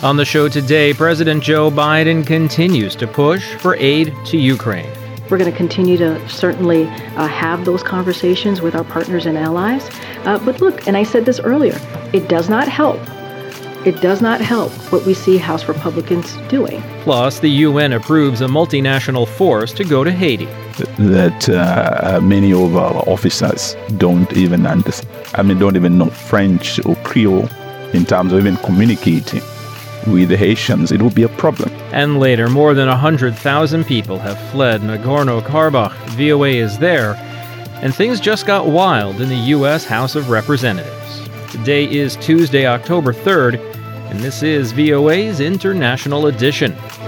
On the show today, President Joe Biden continues to push for aid to Ukraine. We're going to continue to certainly have those conversations with our partners and allies. But look, and I said this earlier, it does not help. It does not help what we see House Republicans doing. Plus, the UN approves a multinational force to go to Haiti. That many of our officers don't even understand. Don't even know French or Creole in terms of even communicating with the Haitians. It would be a problem. And later, more than 100,000 people have fled Nagorno-Karabakh. VOA is there, and things just got wild in the U.S. House of Representatives. Today is Tuesday, October 3rd, and this is VOA's International Edition.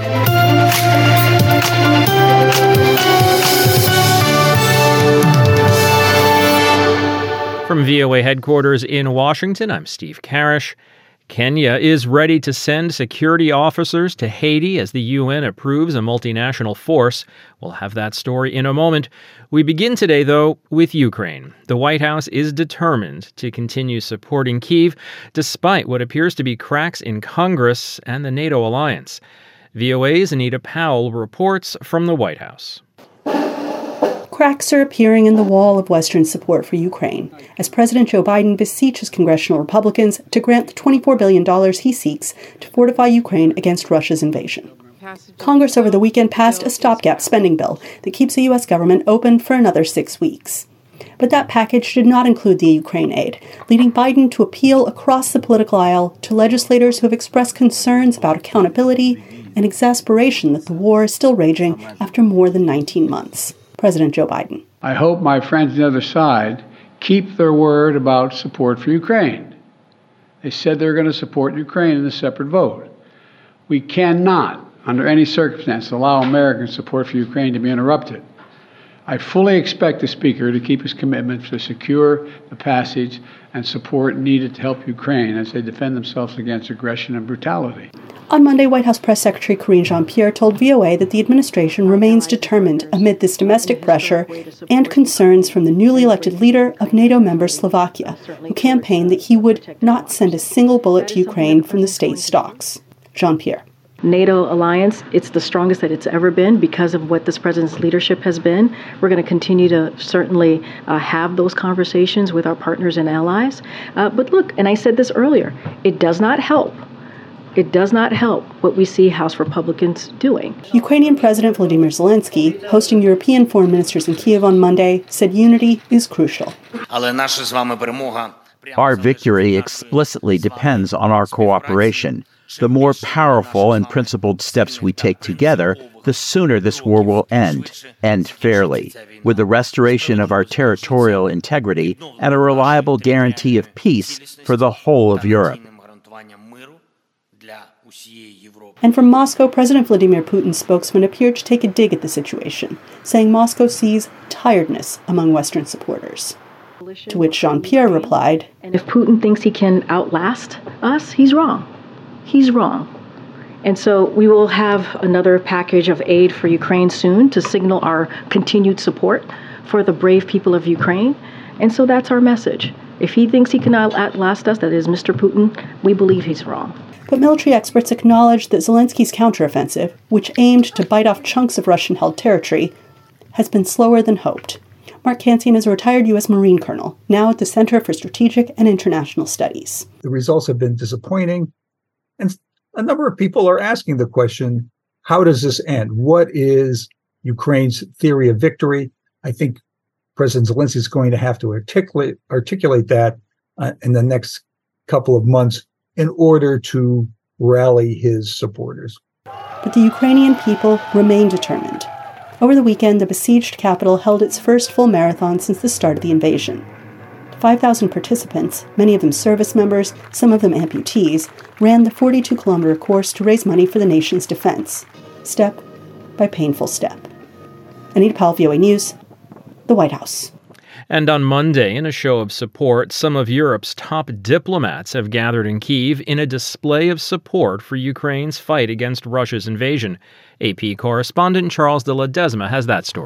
From VOA headquarters in Washington, I'm Steve Karish. Kenya is ready to send security officers to Haiti as the UN approves a multinational force. We'll have that story in a moment. We begin today, though, with Ukraine. The White House is determined to continue supporting Kyiv, despite what appears to be cracks in Congress and the NATO alliance. VOA's Anita Powell reports from the White House. Cracks are appearing in the wall of Western support for Ukraine as President Joe Biden beseeches congressional Republicans to grant the $24 billion he seeks to fortify Ukraine against Russia's invasion. Congress over the weekend passed a stopgap spending bill that keeps the U.S. government open for another 6 weeks. But that package did not include the Ukraine aid, leading Biden to appeal across the political aisle to legislators who have expressed concerns about accountability and exasperation that the war is still raging after more than 19 months. President Joe Biden. I hope my friends on the other side keep their word about support for Ukraine. They said they're going to support Ukraine in a separate vote. We cannot, under any circumstance, allow American support for Ukraine to be interrupted. I fully expect the Speaker to keep his commitment to secure the passage and support needed to help Ukraine as they defend themselves against aggression and brutality. On Monday, White House Press Secretary Karine Jean-Pierre told VOA that the administration remains determined amid this domestic pressure and concerns from the newly elected leader of NATO member Slovakia, who campaigned that he would not send a single bullet to Ukraine from the state stocks. Jean-Pierre. NATO alliance, it's the strongest that it's ever been because of what this president's leadership has been. We're going to continue to certainly have those conversations with our partners and allies. But look, and I said this earlier, it does not help. It does not help what we see House Republicans doing. Ukrainian President Volodymyr Zelensky, hosting European foreign ministers in Kyiv on Monday, said unity is crucial. Our victory explicitly depends on our cooperation. The more powerful and principled steps we take together, the sooner this war will end fairly, with the restoration of our territorial integrity and a reliable guarantee of peace for the whole of Europe. And from Moscow, President Vladimir Putin's spokesman appeared to take a dig at the situation, saying Moscow sees tiredness among Western supporters. To which Jean-Pierre replied, "And if Putin thinks he can outlast us, he's wrong. He's wrong." And so we will have another package of aid for Ukraine soon to signal our continued support for the brave people of Ukraine. And so that's our message. If he thinks he can outlast us, that is Mr. Putin, we believe he's wrong. But military experts acknowledge that Zelensky's counteroffensive, which aimed to bite off chunks of Russian-held territory, has been slower than hoped. Mark Kansian is a retired U.S. Marine colonel, now at the Center for Strategic and International Studies. The results have been disappointing, and a number of people are asking the question, how does this end? What is Ukraine's theory of victory? I think President Zelensky is going to have to articulate that in the next couple of months in order to rally his supporters. But the Ukrainian people remain determined. Over the weekend, the besieged capital held its first full marathon since the start of the invasion. 5,000 participants, many of them service members, some of them amputees, ran the 42-kilometer course to raise money for the nation's defense, step by painful step. Anita Powell, VOA News, the White House. And on Monday, in a show of support, some of Europe's top diplomats have gathered in Kyiv in a display of support for Ukraine's fight against Russia's invasion. AP correspondent Charles de Ledesma has that story.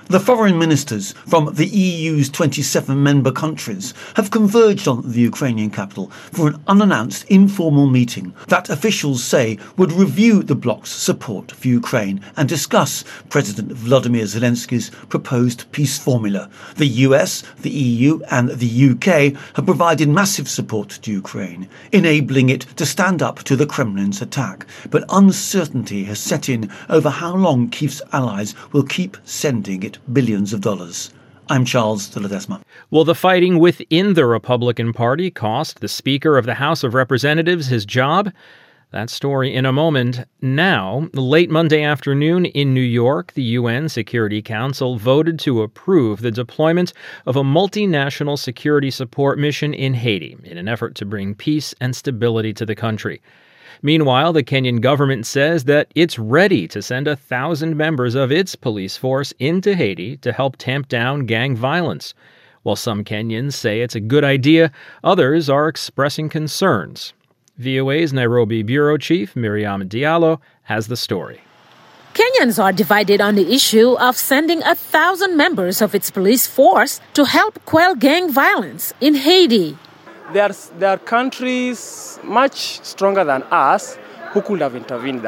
The foreign ministers from the EU's 27 member countries have converged on the Ukrainian capital for an unannounced informal meeting that officials say would review the bloc's support for Ukraine and discuss President Volodymyr Zelensky's proposed peace formula. The US, the EU and the UK have provided massive support to Ukraine, enabling it to stand up to the Kremlin's attack. But uncertainty has set in over how long Kyiv's allies will keep sending it billions of dollars. I'm Charles de Ledesma. Will the fighting within the Republican Party cost the Speaker of the House of Representatives his job? That story in a moment. Now, late Monday afternoon in New York, the UN Security Council voted to approve the deployment of a multinational security support mission in Haiti in an effort to bring peace and stability to the country. Meanwhile, the Kenyan government says that it's ready to send 1,000 members of its police force into Haiti to help tamp down gang violence. While some Kenyans say it's a good idea, others are expressing concerns. VOA's Nairobi bureau chief, Miriam Diallo, has the story. Kenyans are divided on the issue of sending 1,000 members of its police force to help quell gang violence in Haiti. There are countries much stronger than us who could have intervened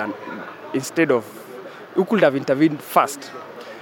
who could have intervened first.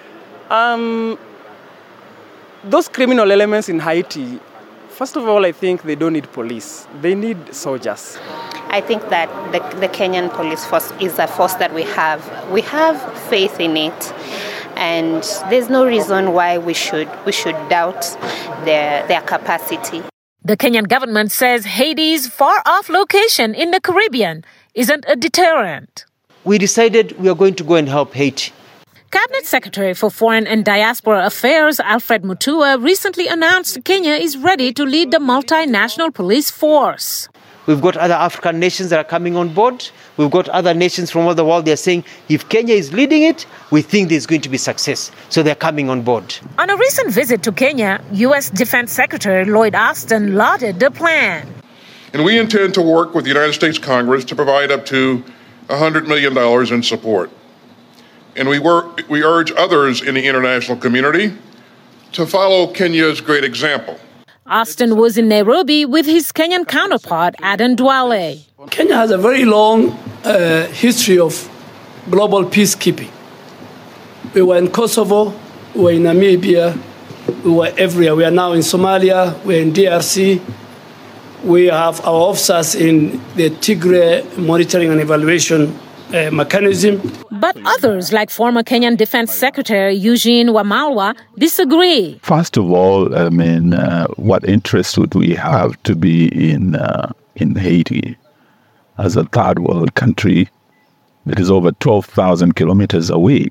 Those criminal elements in Haiti, first of all, I think they don't need police. They need soldiers. I think that the Kenyan police force is a force that we have. We have faith in it, and there's no reason why we should doubt their capacity. The Kenyan government says Haiti's far-off location in the Caribbean isn't a deterrent. We decided we are going to go and help Haiti. Cabinet Secretary for Foreign and Diaspora Affairs Alfred Mutua recently announced Kenya is ready to lead the multinational police force. We've got other African nations that are coming on board. We've got other nations from all the world. They're saying if Kenya is leading it, we think there's going to be success. So they're coming on board. On a recent visit to Kenya, U.S. Defense Secretary Lloyd Austin lauded the plan. And we intend to work with the United States Congress to provide up to $100 million in support. And we urge others in the international community to follow Kenya's great example. Austin was in Nairobi with his Kenyan counterpart, Aden Duale. Kenya has a very long history of global peacekeeping. We were in Kosovo, we were in Namibia, we were everywhere. We are now in Somalia, we're in DRC. We have our officers in the Tigray monitoring and evaluation mechanism. But others, like former Kenyan Defense Secretary Eugene Wamalwa, disagree. First of all, what interest would we have to be in Haiti as a third world country that is over 12,000 kilometers away,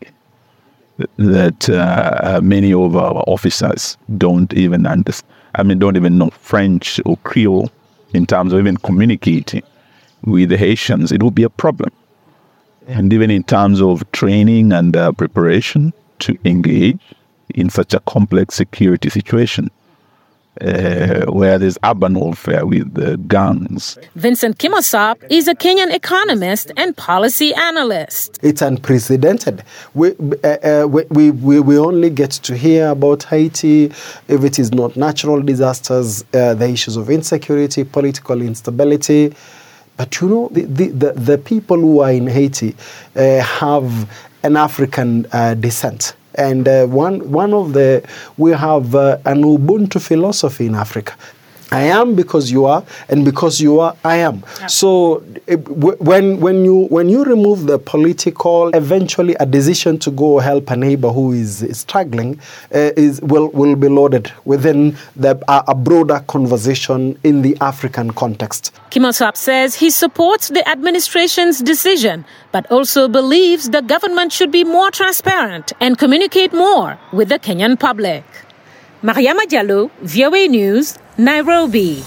that many of our officers don't even understand, don't even know French or Creole in terms of even communicating with the Haitians? It would be a problem. And even in terms of training and preparation to engage in such a complex security situation, where there's urban warfare with guns. Vincent Kimosop is a Kenyan economist and policy analyst. It's unprecedented. We only get to hear about Haiti if it is not natural disasters, the issues of insecurity, political instability. But the people who are in Haiti have an African descent. And we have an Ubuntu philosophy in Africa. I am because you are, and because you are, I am. Yeah. So when you remove the political, eventually a decision to go help a neighbor who is struggling will be loaded within a broader conversation in the African context. Kimosop says he supports the administration's decision, but also believes the government should be more transparent and communicate more with the Kenyan public. Mariama Diallo, VOA News, Nairobi.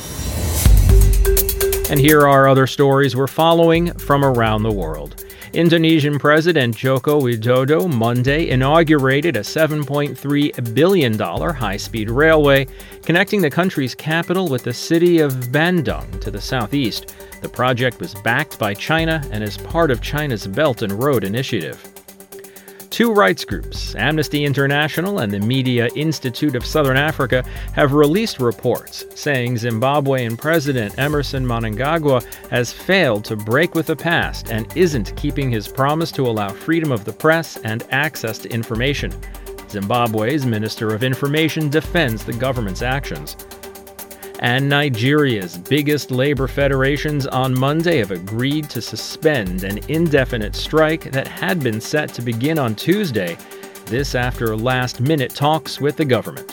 And here are other stories we're following from around the world. Indonesian President Joko Widodo Monday inaugurated a $7.3 billion high-speed railway connecting the country's capital with the city of Bandung to the southeast. The project was backed by China and is part of China's Belt and Road Initiative. Two rights groups, Amnesty International and the Media Institute of Southern Africa, have released reports saying Zimbabwean President Emmerson Mnangagwa has failed to break with the past and isn't keeping his promise to allow freedom of the press and access to information. Zimbabwe's Minister of Information defends the government's actions. And Nigeria's biggest labor federations on Monday have agreed to suspend an indefinite strike that had been set to begin on Tuesday, this after last-minute talks with the government.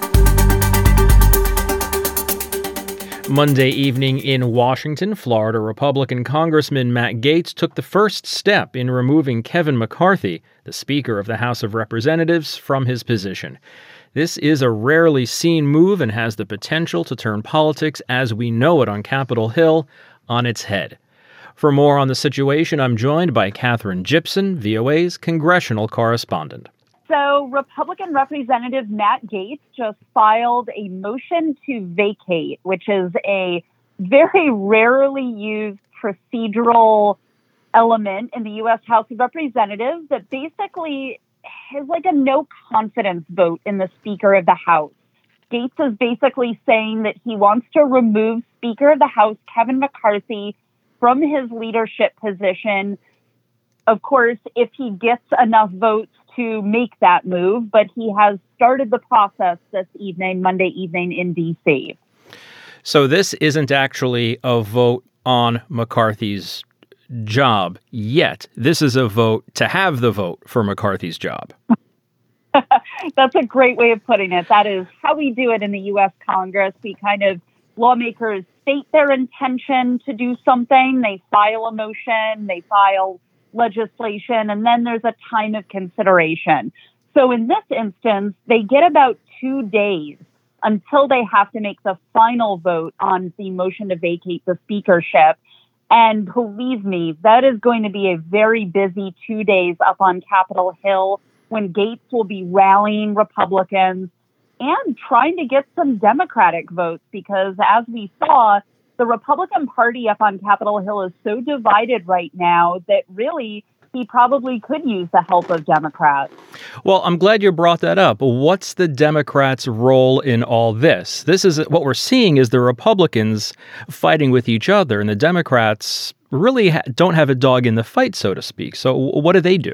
Monday evening in Washington, Florida Republican Congressman Matt Gaetz took the first step in removing Kevin McCarthy, the Speaker of the House of Representatives, from his position. This is a rarely seen move and has the potential to turn politics as we know it on Capitol Hill on its head. For more on the situation, I'm joined by Katherine Gypson, VOA's congressional correspondent. So Republican Representative Matt Gaetz just filed a motion to vacate, which is a very rarely used procedural element in the U.S. House of Representatives that basically is like a no confidence vote in the Speaker of the House. Gaetz is basically saying that he wants to remove Speaker of the House Kevin McCarthy from his leadership position. Of course, if he gets enough votes to make that move, but he has started the process this evening, Monday evening in D.C. So this isn't actually a vote on McCarthy's job yet. This is a vote to have the vote for McCarthy's job. That's a great way of putting it. That is how we do it in the U.S. Congress. Lawmakers state their intention to do something. They file a motion, they file legislation, and then there's a time of consideration. So in this instance, they get about 2 days until they have to make the final vote on the motion to vacate the speakership. And believe me, that is going to be a very busy 2 days up on Capitol Hill when Gaetz will be rallying Republicans and trying to get some Democratic votes, because as we saw, the Republican Party up on Capitol Hill is so divided right now that really he probably could use the help of Democrats. Well, I'm glad you brought that up. What's the Democrats' role in all this? This is what we're seeing is the Republicans fighting with each other, and the Democrats really don't have a dog in the fight, so to speak. So what do they do?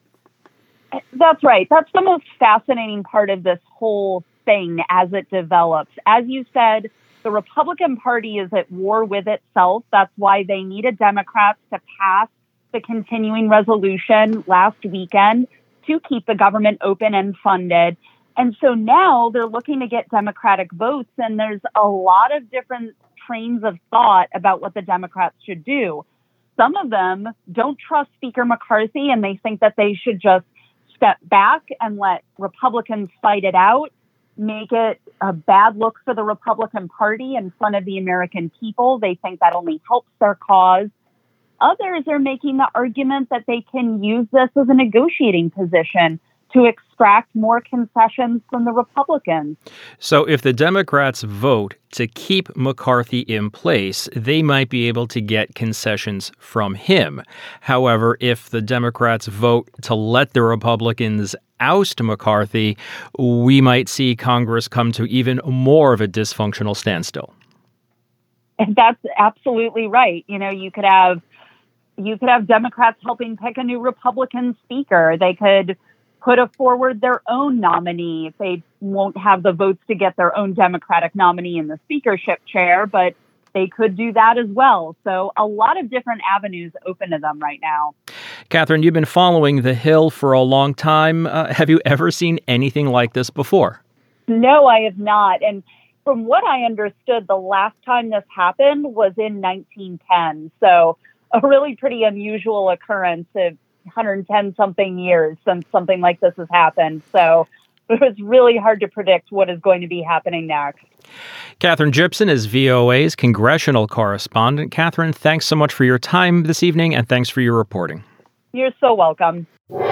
That's right. That's the most fascinating part of this whole thing as it develops. As you said, the Republican Party is at war with itself. That's why they needed Democrats to pass the continuing resolution last weekend to keep the government open and funded. And so now they're looking to get Democratic votes, and there's a lot of different trains of thought about what the Democrats should do. Some of them don't trust Speaker McCarthy, and they think that they should just step back and let Republicans fight it out, make it a bad look for the Republican Party in front of the American people. They think that only helps their cause. Others are making the argument that they can use this as a negotiating position to extract more concessions from the Republicans. So if the Democrats vote to keep McCarthy in place, they might be able to get concessions from him. However, if the Democrats vote to let the Republicans oust McCarthy, we might see Congress come to even more of a dysfunctional standstill. And that's absolutely right. You could have Democrats helping pick a new Republican speaker. They could put forward their own nominee if they won't have the votes to get their own Democratic nominee in the speakership chair, but they could do that as well. So a lot of different avenues open to them right now. Katherine, you've been following the Hill for a long time. Have you ever seen anything like this before? No, I have not. And from what I understood, the last time this happened was in 1910. So a really pretty unusual occurrence of 110-something years since something like this has happened. So it was really hard to predict what is going to be happening next. Katherine Gypson is VOA's congressional correspondent. Katherine, thanks so much for your time this evening, and thanks for your reporting. You're so welcome.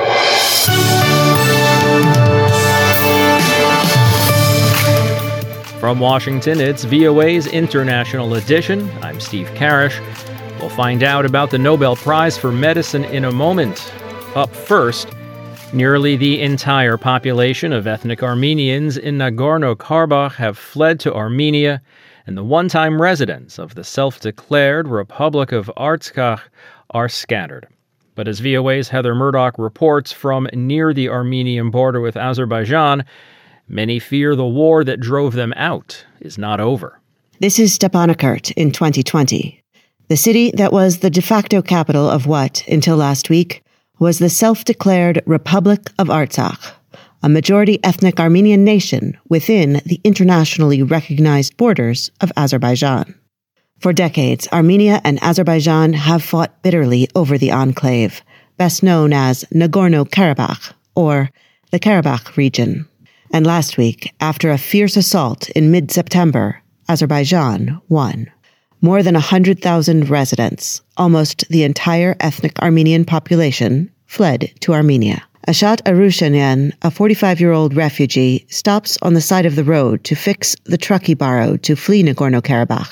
From Washington, it's VOA's International Edition. I'm Steve Karish. We'll find out about the Nobel Prize for Medicine in a moment. Up first, Nearly the entire population of ethnic Armenians in Nagorno-Karabakh have fled to Armenia, and the one-time residents of the self-declared Republic of Artsakh are scattered. But as VOA's Heather Murdoch reports from near the Armenian border with Azerbaijan, many fear the war that drove them out is not over. This is Stepanakert in 2020. The city that was the de facto capital of what, until last week, was the self-declared Republic of Artsakh, a majority ethnic Armenian nation within the internationally recognized borders of Azerbaijan. For decades, Armenia and Azerbaijan have fought bitterly over the enclave, best known as Nagorno-Karabakh, or the Karabakh region. And last week, after a fierce assault in mid-September, Azerbaijan won. More than 100,000 residents, almost the entire ethnic Armenian population, fled to Armenia. Ashat Arushanyan, a 45-year-old refugee, stops on the side of the road to fix the truck he borrowed to flee Nagorno-Karabakh.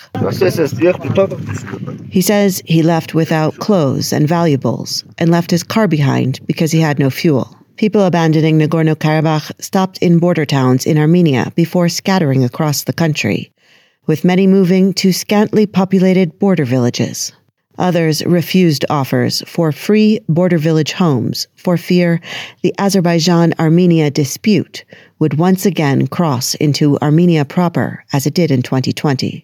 He says he left without clothes and valuables and left his car behind because he had no fuel. People abandoning Nagorno-Karabakh stopped in border towns in Armenia before scattering across the country, with many moving to scantily populated border villages. Others refused offers for free border village homes for fear the Azerbaijan-Armenia dispute would once again cross into Armenia proper as it did in 2020.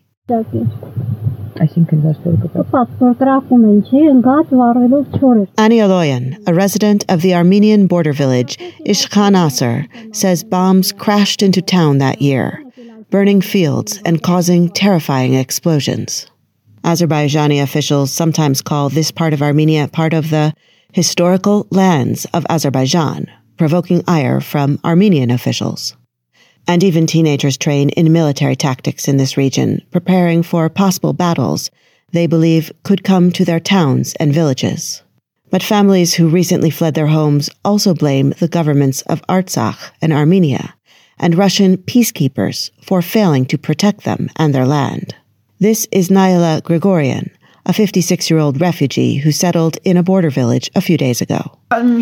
Ani Aloyan, a resident of the Armenian border village Ishkhan Asr, says bombs crashed into town that year, burning fields and causing terrifying explosions. Azerbaijani officials sometimes call this part of Armenia part of the historical lands of Azerbaijan, provoking ire from Armenian officials. And even teenagers train in military tactics in this region, preparing for possible battles they believe could come to their towns and villages. But families who recently fled their homes also blame the governments of Artsakh and Armenia and Russian peacekeepers for failing to protect them and their land. This is Naila Grigorian, a 56-year-old refugee who settled in a border village a few days ago.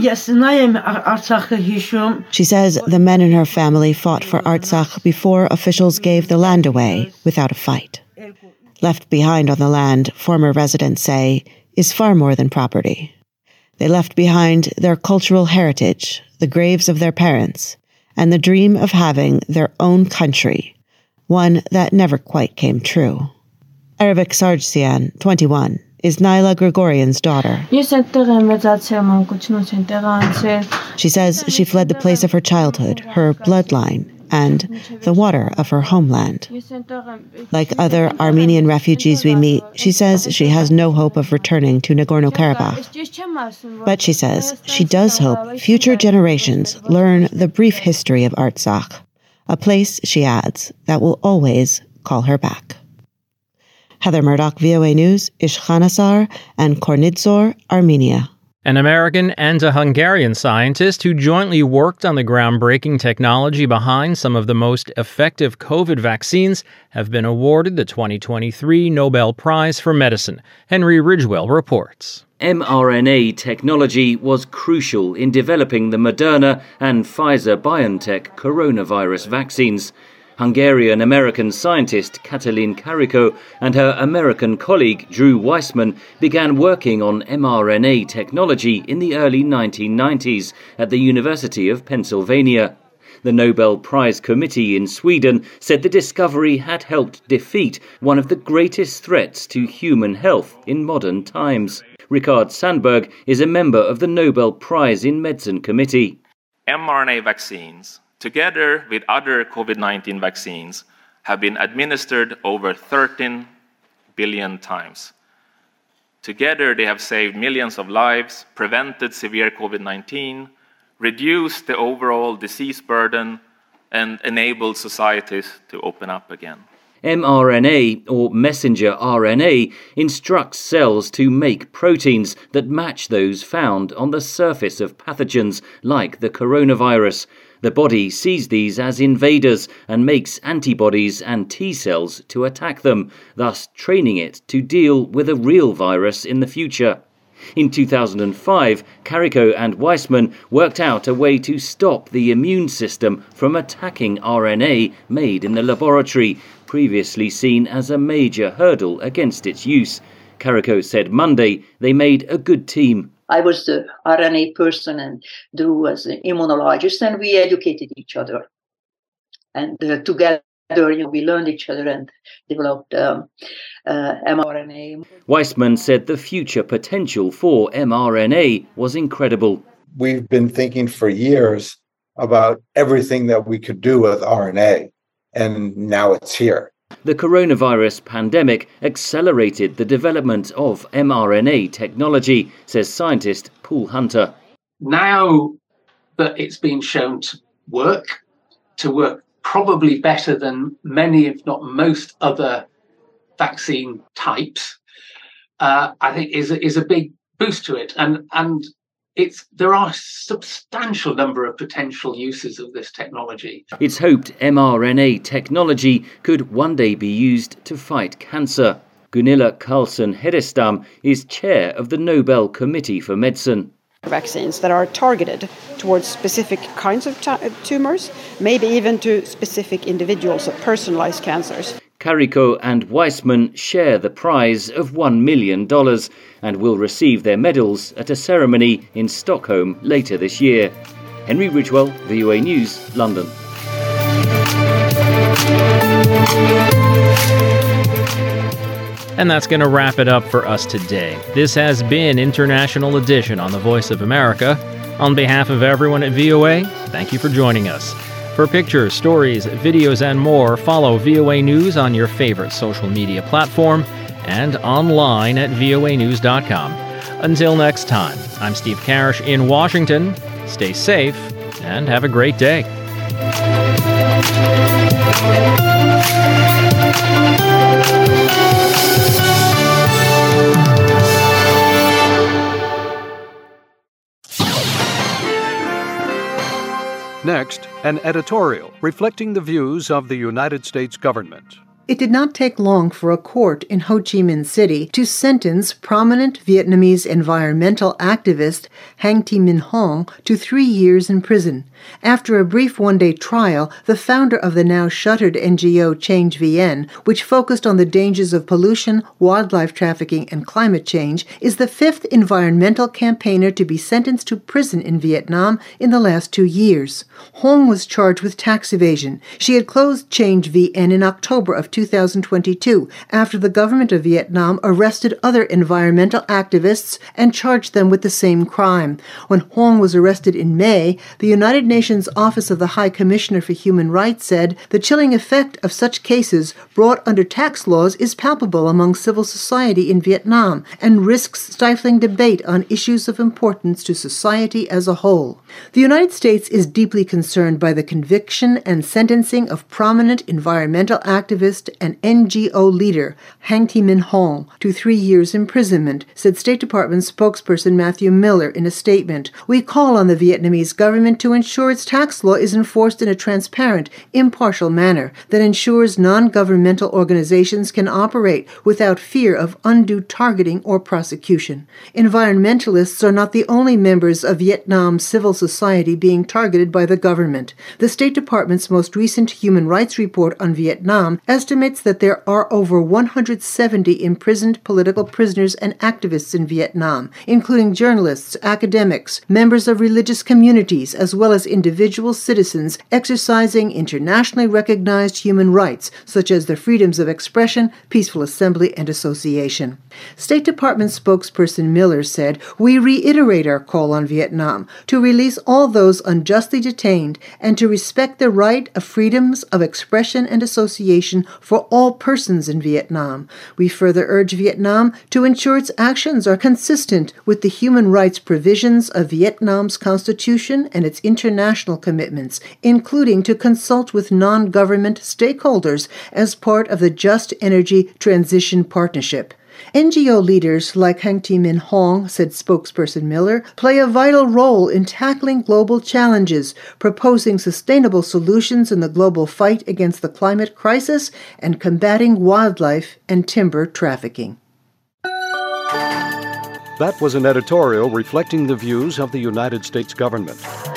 She says the men in her family fought for Artsakh before officials gave the land away without a fight. Left behind on the land, former residents say, is far more than property. They left behind their cultural heritage, the graves of their parents, and the dream of having their own country, one that never quite came true. Ervik Sargsyan, 21, is Naila Grigorian's daughter. She says she fled the place of her childhood, her bloodline, and the water of her homeland. Like other Armenian refugees we meet, she says she has no hope of returning to Nagorno-Karabakh. But she says she does hope future generations learn the brief history of Artsakh, a place, she adds, that will always call her back. Heather Murdoch, VOA News, Ishkhan Asr and Kornidzor, Armenia. An American and a Hungarian scientist who jointly worked on the groundbreaking technology behind some of the most effective COVID vaccines have been awarded the 2023 Nobel Prize for Medicine. Henry Ridgewell reports. mRNA technology was crucial in developing the Moderna and Pfizer-BioNTech coronavirus vaccines. Hungarian-American scientist Katalin Karikó and her American colleague Drew Weissman began working on mRNA technology in the early 1990s at the University of Pennsylvania. The Nobel Prize Committee in Sweden said the discovery had helped defeat one of the greatest threats to human health in modern times. Ricard Sandberg is a member of the Nobel Prize in Medicine Committee. mRNA vaccines, together with other COVID-19 vaccines, have been administered over 13 billion times. Together, they have saved millions of lives, prevented severe COVID-19, reduced the overall disease burden, and enabled societies to open up again. mRNA, or messenger RNA, instructs cells to make proteins that match those found on the surface of pathogens like the coronavirus. The body sees these as invaders and makes antibodies and T cells to attack them, thus training it to deal with a real virus in the future. In 2005, Carrico and Weissman worked out a way to stop the immune system from attacking RNA made in the laboratory, previously seen as a major hurdle against its use. Carrico said Monday they made a good team. I was the RNA person and Drew was an immunologist, and we educated each other. And together, we learned each other and developed mRNA. Weissman said the future potential for mRNA was incredible. We've been thinking for years about everything that we could do with RNA, and now it's here. The coronavirus pandemic accelerated the development of mRNA technology, says scientist Paul Hunter. Now that it's been shown to work probably better than many, if not most, other vaccine types, I think is a big boost to it. And there are a substantial number of potential uses of this technology. It's hoped mRNA technology could one day be used to fight cancer. Gunilla Carlsson-Hedestam is chair of the Nobel Committee for Medicine. Vaccines that are targeted towards specific kinds of tumors, maybe even to specific individuals or personalized cancers. Carrico and Weissman share the prize of $1 million and will receive their medals at a ceremony in Stockholm later this year. Henry Ridgwell, VOA News, London. And that's going to wrap it up for us today. This has been International Edition on the Voice of America. On behalf of everyone at VOA, thank you for joining us. For pictures, stories, videos, and more, follow VOA News on your favorite social media platform and online at voanews.com. Until next time, I'm Steve Karish in Washington. Stay safe and have a great day. Next, an editorial reflecting the views of the United States government. It did not take long for a court in Ho Chi Minh City to sentence prominent Vietnamese environmental activist Hang Thi Minh Hong to 3 years in prison. After a brief one-day trial, the founder of the now shuttered NGO Change VN, which focused on the dangers of pollution, wildlife trafficking, and climate change, is the 5th environmental campaigner to be sentenced to prison in Vietnam in the last 2 years. Hong was charged with tax evasion. She had closed Change VN in October of 2022 after the government of Vietnam arrested other environmental activists and charged them with the same crime. When Hong was arrested in May, the United Nations Office of the High Commissioner for Human Rights said the chilling effect of such cases brought under tax laws is palpable among civil society in Vietnam and risks stifling debate on issues of importance to society as a whole. The United States is deeply concerned by the conviction and sentencing of prominent environmental activist and NGO leader Hang Thi Minh Hong to 3 years imprisonment, said State Department spokesperson Matthew Miller in a statement. We call on the Vietnamese government to ensure its tax law is enforced in a transparent, impartial manner that ensures non-governmental organizations can operate without fear of undue targeting or prosecution. Environmentalists are not the only members of Vietnam's civil society being targeted by the government. The State Department's most recent human rights report on Vietnam estimates that there are over 170 imprisoned political prisoners and activists in Vietnam, including journalists, academics, members of religious communities, as well as individual citizens exercising internationally recognized human rights, such as the freedoms of expression, peaceful assembly, and association. State Department spokesperson Miller said, "We reiterate our call on Vietnam to release all those unjustly detained and to respect the right of freedoms of expression and association for all persons in Vietnam. We further urge Vietnam to ensure its actions are consistent with the human rights provisions of Vietnam's constitution and its international commitments, including to consult with non-government stakeholders as part of the Just Energy Transition Partnership." NGO leaders like Hang Thi Minh Hong, said spokesperson Miller, play a vital role in tackling global challenges, proposing sustainable solutions in the global fight against the climate crisis, and combating wildlife and timber trafficking. That was an editorial reflecting the views of the United States government.